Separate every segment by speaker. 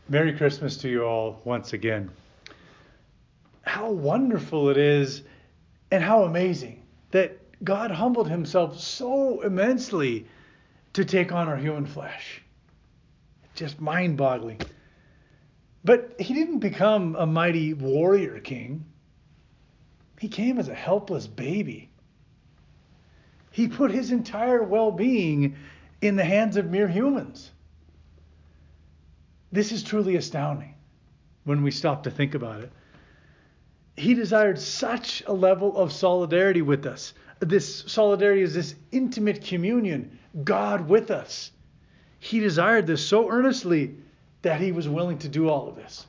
Speaker 1: Merry Christmas to you all once again. How wonderful it is and how amazing that God humbled himself so immensely to take on our human flesh. Just mind-boggling. But he didn't become a mighty warrior king. He came as a helpless baby. He put his entire well-being in the hands of mere humans. This is truly astounding when we stop to think about it. He desired such a level of solidarity with us. This solidarity is this intimate communion, God with us. He desired this so earnestly that he was willing to do all of this.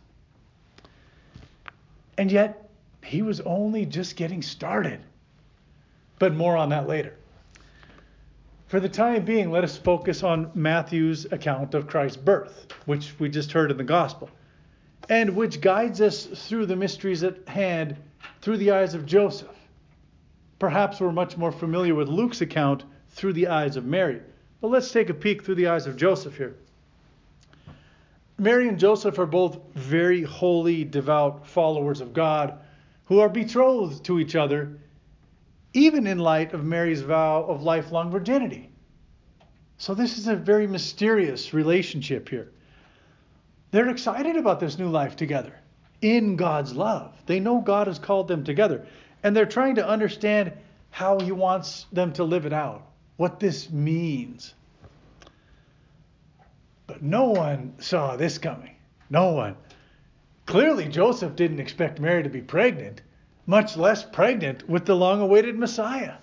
Speaker 1: And yet, he was only just getting started. But more on that later. For the time being, let us focus on Matthew's account of Christ's birth, which we just heard in the gospel, and which guides us through the mysteries at hand through the eyes of Joseph. Perhaps we're much more familiar with Luke's account through the eyes of Mary. But let's take a peek through the eyes of Joseph here. Mary and Joseph are both very holy, devout followers of God who are betrothed to each other, even in light of Mary's vow of lifelong virginity. So this is a very mysterious relationship here. They're excited about this new life together in God's love. They know God has called them together, and they're trying to understand how he wants them to live it out, what this means. But no one saw this coming. No one. Clearly, Joseph didn't expect Mary to be pregnant, much less pregnant with the long-awaited Messiah.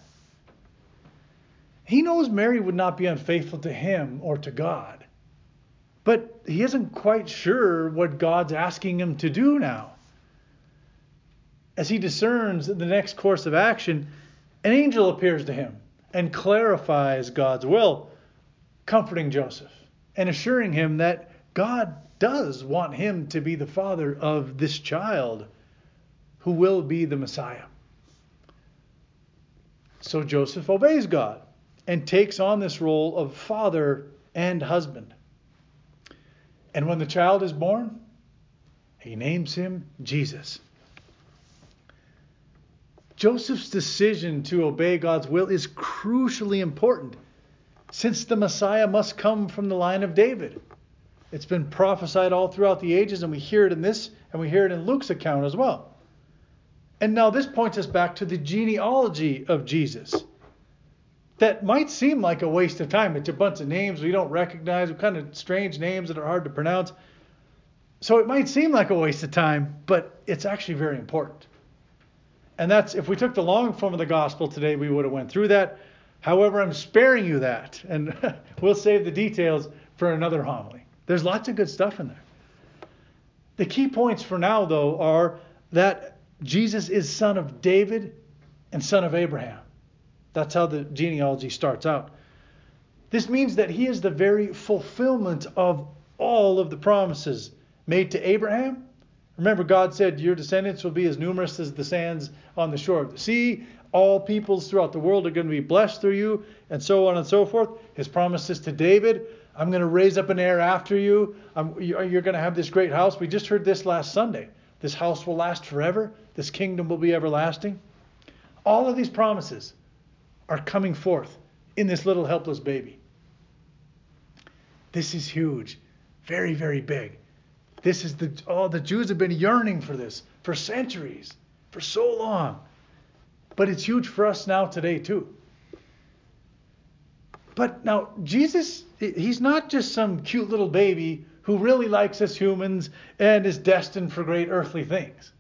Speaker 1: He knows Mary would not be unfaithful to him or to God. But he isn't quite sure what God's asking him to do now. As he discerns the next course of action, an angel appears to him and clarifies God's will, comforting Joseph and assuring him that God does want him to be the father of this child who will be the Messiah. So Joseph obeys God and takes on this role of father and husband. And when the child is born, he names him Jesus. Joseph's decision to obey God's will is crucially important, since the Messiah must come from the line of David. It's been prophesied all throughout the ages, and we hear it in this, and we hear it in Luke's account as well. And now this points us back to the genealogy of Jesus. That might seem like a waste of time. It's a bunch of names we don't recognize, kind of strange names that are hard to pronounce. So it might seem like a waste of time, but it's actually very important. And that's, if we took the long form of the gospel today, we would have went through that. However, I'm sparing you that, and we'll save the details for another homily. There's lots of good stuff in there. The key points for now, though, are that Jesus is son of David and son of Abraham. That's how the genealogy starts out. This means that he is the very fulfillment of all of the promises made to Abraham. Remember, God said, your descendants will be as numerous as the sands on the shore of the sea. All peoples throughout the world are going to be blessed through you, and so on and so forth. His promises to David, I'm going to raise up an heir after you. You're going to have this great house. We just heard this last Sunday. This house will last forever. This kingdom will be everlasting. All of these promises are coming forth in this little helpless baby. This is huge. Very, very big. This is the Jews have been yearning for this for centuries, for so long. But it's huge for us now today too. But now Jesus, he's not just some cute little baby who really likes us humans and is destined for great earthly things.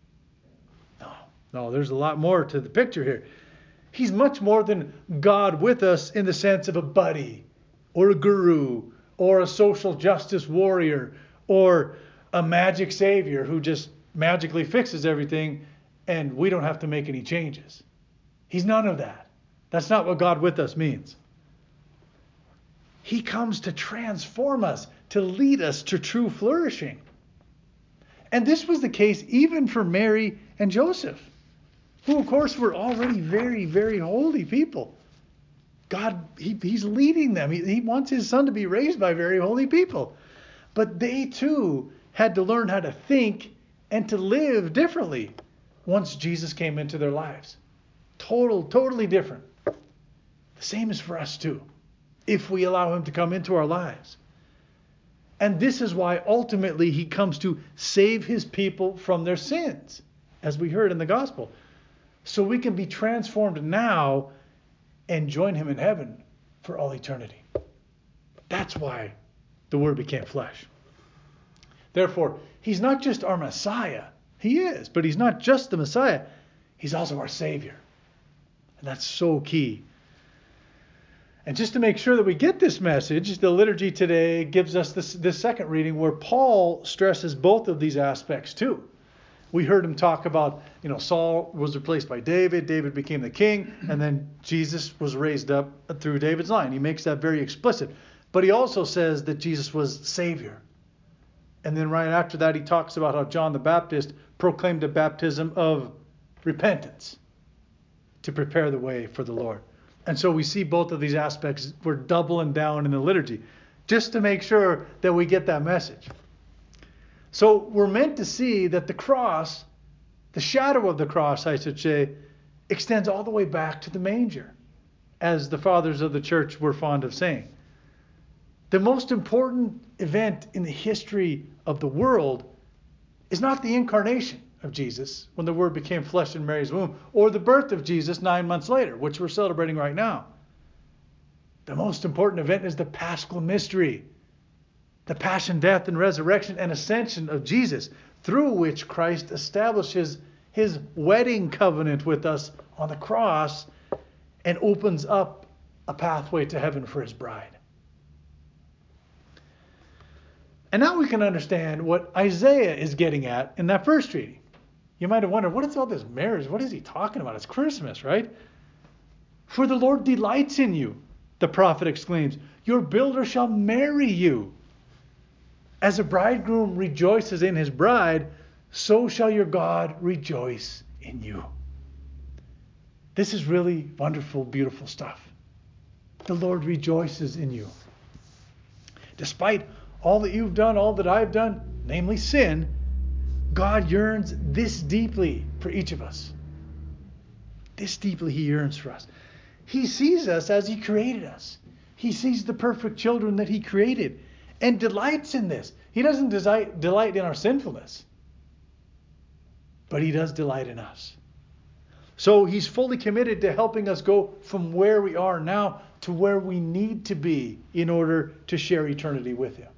Speaker 1: No, there's a lot more to the picture here. He's much more than God with us in the sense of a buddy or a guru or a social justice warrior or a magic savior who just magically fixes everything and we don't have to make any changes. He's none of that. That's not what God with us means. He comes to transform us, to lead us to true flourishing. And this was the case even for Mary and Joseph, who of course were already very, very holy people. God, he's leading them. He wants his son to be raised by very holy people. But they too had to learn how to think and to live differently once Jesus came into their lives. Totally different. The same is for us too, if we allow him to come into our lives. And this is why ultimately he comes to save his people from their sins, as we heard in the gospel. So we can be transformed now and join him in heaven for all eternity. That's why the Word became flesh. Therefore, he's not just our Messiah. He is, but he's not just the Messiah. He's also our Savior. And that's so key. And just to make sure that we get this message, the liturgy today gives us this second reading where Paul stresses both of these aspects too. We heard him talk about, Saul was replaced by David, David became the king, and then Jesus was raised up through David's line. He makes that very explicit. But he also says that Jesus was Savior. And then right after that, he talks about how John the Baptist proclaimed a baptism of repentance to prepare the way for the Lord. And so we see both of these aspects. We're doubling down in the liturgy just to make sure that we get that message. So we're meant to see that the cross, the shadow of the cross, I should say, extends all the way back to the manger, as the fathers of the church were fond of saying. The most important event in the history of the world is not the incarnation of Jesus, when the Word became flesh in Mary's womb, or the birth of Jesus 9 months later, which we're celebrating right now. The most important event is the Paschal mystery, the passion, death, and resurrection and ascension of Jesus, through which Christ establishes his wedding covenant with us on the cross and opens up a pathway to heaven for his bride. And now we can understand what Isaiah is getting at in that first reading. You might have wondered, what is all this marriage? What is he talking about? It's Christmas, right? For the Lord delights in you, the prophet exclaims. Your builder shall marry you. As a bridegroom rejoices in his bride, so shall your God rejoice in you. This is really wonderful, beautiful stuff. The Lord rejoices in you. Despite all that you've done, all that I've done, namely sin, God yearns this deeply for each of us. This deeply he yearns for us. He sees us as he created us. He sees the perfect children that he created and delights in this. He doesn't delight in our sinfulness, but he does delight in us. So he's fully committed to helping us go from where we are now to where we need to be in order to share eternity with him.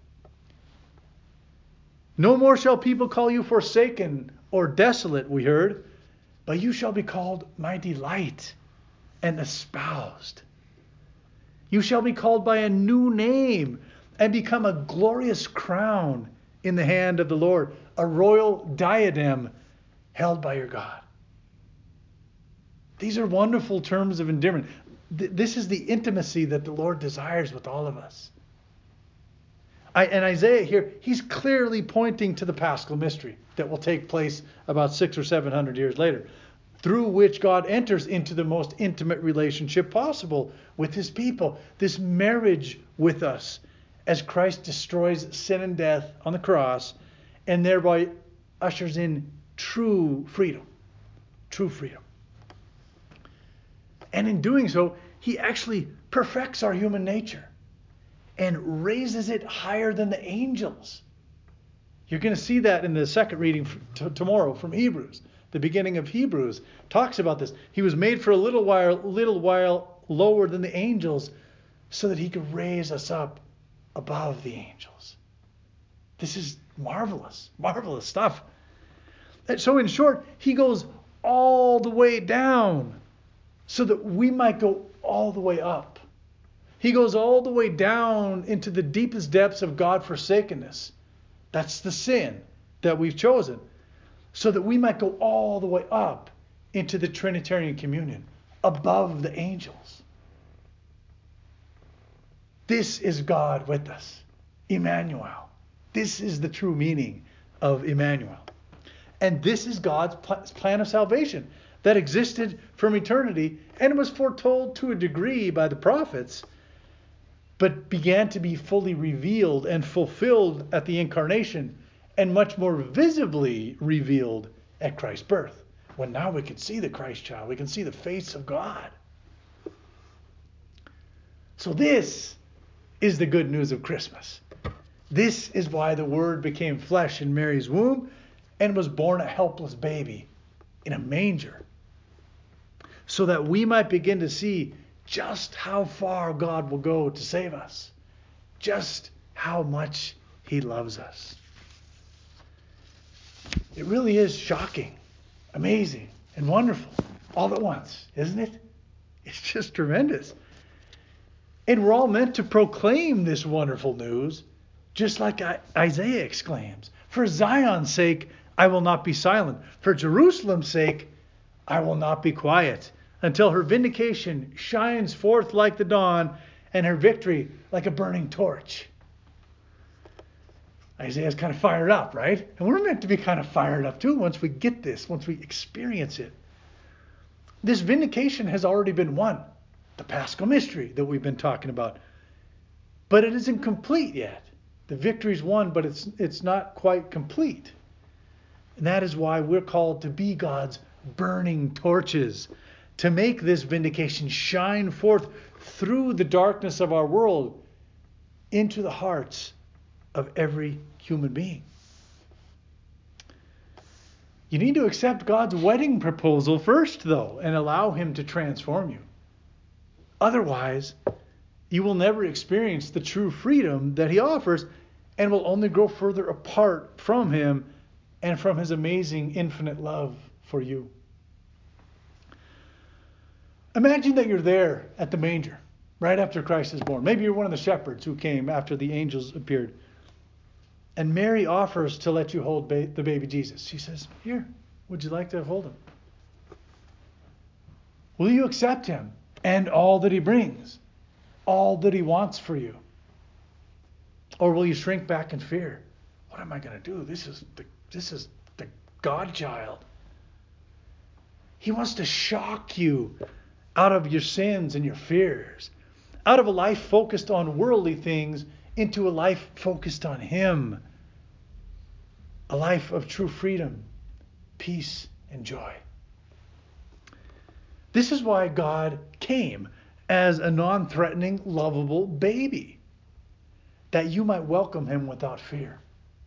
Speaker 1: No more shall people call you forsaken or desolate, we heard, but you shall be called my delight and espoused. You shall be called by a new name and become a glorious crown in the hand of the Lord, a royal diadem held by your God. These are wonderful terms of endearment. This is the intimacy that the Lord desires with all of us. And Isaiah here, he's clearly pointing to the Paschal mystery that will take place about 600 or 700 years later, through which God enters into the most intimate relationship possible with his people. This marriage with us as Christ destroys sin and death on the cross and thereby ushers in true freedom. True freedom. And in doing so, he actually perfects our human nature and raises it higher than the angels. You're going to see that in the second reading tomorrow from Hebrews. The beginning of Hebrews talks about this. He was made for a little while lower than the angels so that he could raise us up above the angels. This is marvelous stuff. And so in short, he goes all the way down so that we might go all the way up. He goes all the way down into the deepest depths of God-forsakenness. That's the sin that we've chosen. So that we might go all the way up into the Trinitarian communion, above the angels. This is God with us, Emmanuel. This is the true meaning of Emmanuel. And this is God's plan of salvation that existed from eternity and was foretold to a degree by the prophets. but began to be fully revealed and fulfilled at the incarnation, and much more visibly revealed at Christ's birth, when now we can see the Christ child, we can see the face of God. So this is the good news of Christmas. This is why the Word became flesh in Mary's womb and was born a helpless baby in a manger, so that we might begin to see just how far God will go to save us, just how much He loves us. It really is shocking, amazing, and wonderful all at once, isn't it? It's just tremendous. And we're all meant to proclaim this wonderful news, just like Isaiah exclaims, "For Zion's sake, I will not be silent. For Jerusalem's sake, I will not be quiet, until her vindication shines forth like the dawn, and her victory like a burning torch." Isaiah's kind of fired up, right? And we're meant to be kind of fired up too once we get this, once we experience it. This vindication has already been won. The Paschal mystery that we've been talking about. But it isn't complete yet. The victory's won, but it's not quite complete. And that is why we're called to be God's burning torches, to make this vindication shine forth through the darkness of our world into the hearts of every human being. You need to accept God's wedding proposal first, though, and allow Him to transform you. Otherwise, you will never experience the true freedom that He offers, and will only grow further apart from Him and from His amazing infinite love for you. Imagine that you're there at the manger right after Christ is born. Maybe you're one of the shepherds who came after the angels appeared. And Mary offers to let you hold the baby Jesus. She says, "Here, would you like to hold him?" Will you accept him and all that he brings, all that he wants for you? Or will you shrink back in fear? What am I going to do? This is the God child. He wants to shock you out of your sins and your fears, out of a life focused on worldly things into a life focused on Him. A life of true freedom, peace, and joy. This is why God came as a non-threatening, lovable baby, that you might welcome Him without fear.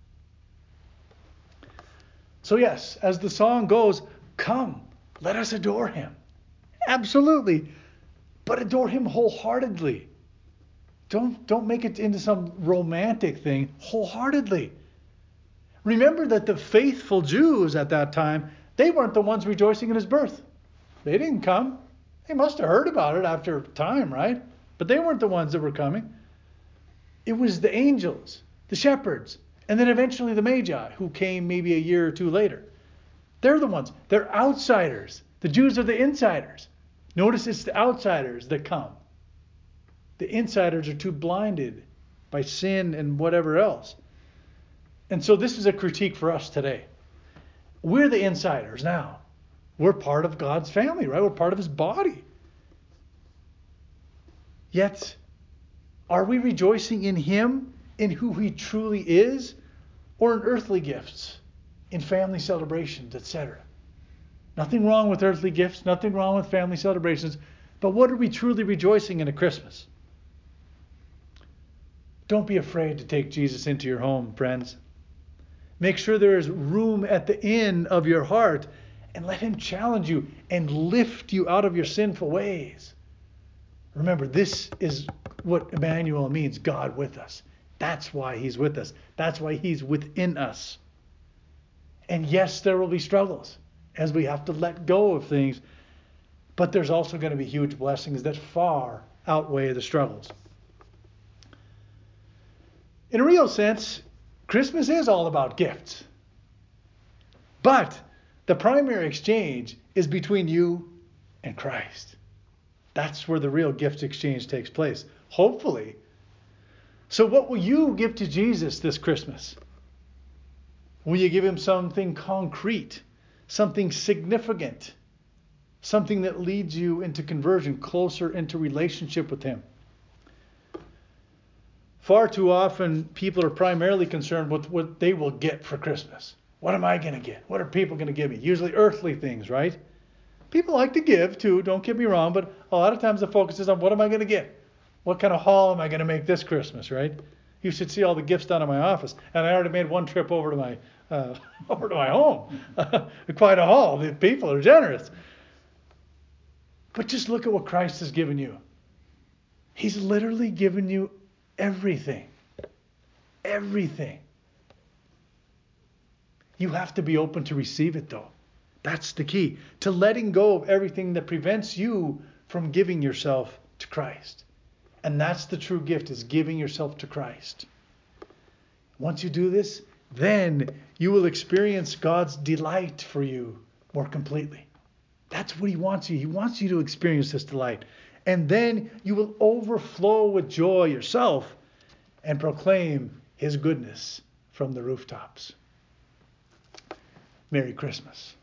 Speaker 1: So yes, as the song goes, come, let us adore Him. Absolutely. But adore Him wholeheartedly. Don't make it into some romantic thing. Wholeheartedly. Remember that the faithful Jews at that time, they weren't the ones rejoicing in His birth. They didn't come. They must have heard about it after time, right? But they weren't the ones that were coming. It was the angels, the shepherds, and then eventually the Magi, who came maybe a year or two later. They're the ones. They're outsiders. The Jews are the insiders. Notice it's the outsiders that come. The insiders are too blinded by sin and whatever else. And so this is a critique for us today. We're the insiders now. We're part of God's family, right? We're part of His body. Yet, are we rejoicing in Him, in who He truly is, or in earthly gifts, in family celebrations, etc.? Nothing wrong with earthly gifts, nothing wrong with family celebrations, but what are we truly rejoicing in at Christmas? Don't be afraid to take Jesus into your home, friends. Make sure there is room at the inn of your heart, and let Him challenge you and lift you out of your sinful ways. Remember, this is what Emmanuel means, God with us. That's why He's with us. That's why He's within us. And yes, there will be struggles as we have to let go of things, but there's also going to be huge blessings that far outweigh the struggles. In a real sense, Christmas is all about gifts. But the primary exchange is between you and Christ. That's where the real gift exchange takes place, hopefully. So what will you give to Jesus this Christmas? Will you give Him something concrete, something significant, something that leads you into conversion, closer into relationship with Him? far too often people are primarily concerned with what they will get for Christmas. What am I going to get? What are people going to give me? Usually earthly things, right? People like to give too, don't get me wrong, but a lot of times the focus is on what am I going to get? What kind of haul am I going to make this Christmas, right? You should see all the gifts down in my office. And I already made one trip over to my home. Quite a haul. The people are generous. But just look at what Christ has given you. He's literally given you everything. Everything. You have to be open to receive it, though. That's the key. To letting go of everything that prevents you from giving yourself to Christ. And that's the true gift, is giving yourself to Christ. Once you do this, then you will experience God's delight for you more completely. That's what He wants you. He wants you to experience this delight. And then you will overflow with joy yourself and proclaim His goodness from the rooftops. Merry Christmas.